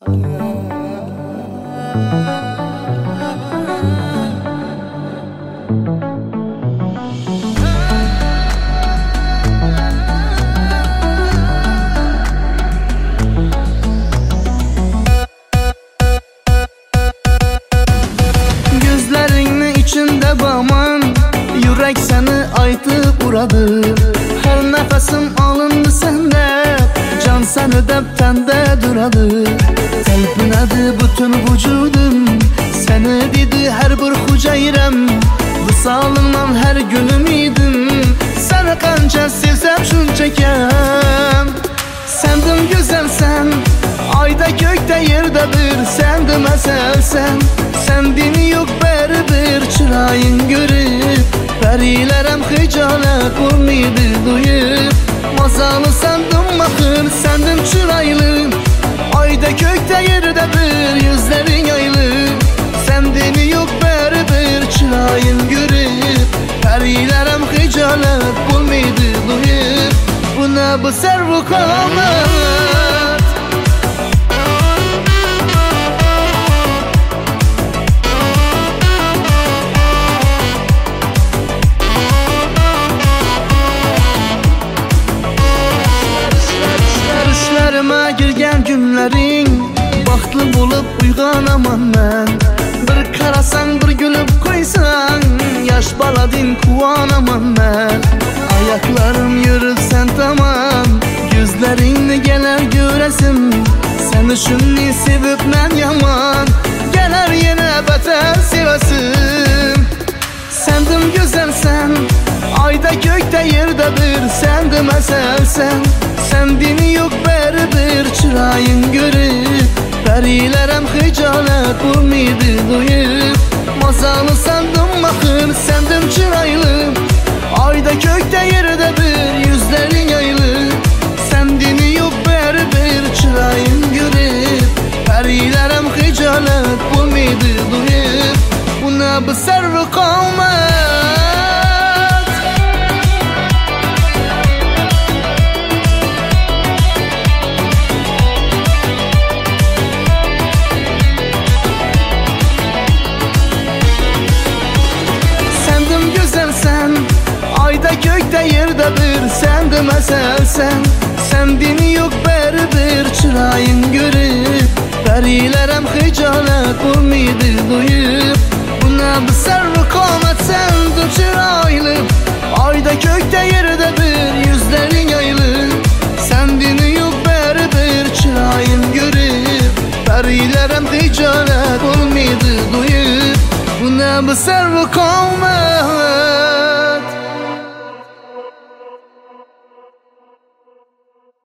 Gözlerinin içinde baman, yürek seni aytıp uradı. Her nefesim alındı sende, can seni deptende duradı. Telpinedi bütün vücudum, seni dedi her bir hücrem. Visalından her günüm idim, seni kanca sevsem şunçakem. Sendin güzel sen, ayda gökte yerde bir, sendin mesel sen. Sendini yok beri bir çırayın görüp, perilerem hicalet olmaydı duyup. Mazalı sendin bakır, sendin çıraylı, ayda gökte yerde bir, yüzlerin yaylı. Sendini yok beri bir çırayın görüp, perilerem hicalet olmaydı duyup. Bu ne bu servu kamet? Düşlerime girgen günlerin, baxtlı bulup uyganaman ben. Bir karasan bir gülüp koysan, yaş baladin kuvanaman ben. Ayaklarım yürüp sen tamam, gözlerinle gelir göresim. Seni şunni sevip ben yaman, gelir yine beter sevesim. Sendin güzel sen, ayda gökte yerde bir, sendin mesel sen. Sendini yok beri bir çırayın görüp, perilerem hicalet olmaydı duyup. Mazalı sendin bakır, sendin çıraylı, ayda kökte yerde bir, yüzlerin yaylı. Sendini yok beri bir çırayın görüp, perilerem hicalet olmaydı duyup. Bu ne bu servi kamet? Ayda gökte yerde bir, sendin mesel sen. Sendini yok beri bir çırayın görüp, perilerem hicalet olmaydı duyup. Bu ne bu servi kamet, sendin çıraylı, ayda gökte yerde bir, yüzlerin yaylı. Sendini yok beri bir çırayın görüp, perilerem hicalet olmaydı duyup. Bu ne bu servi kamet?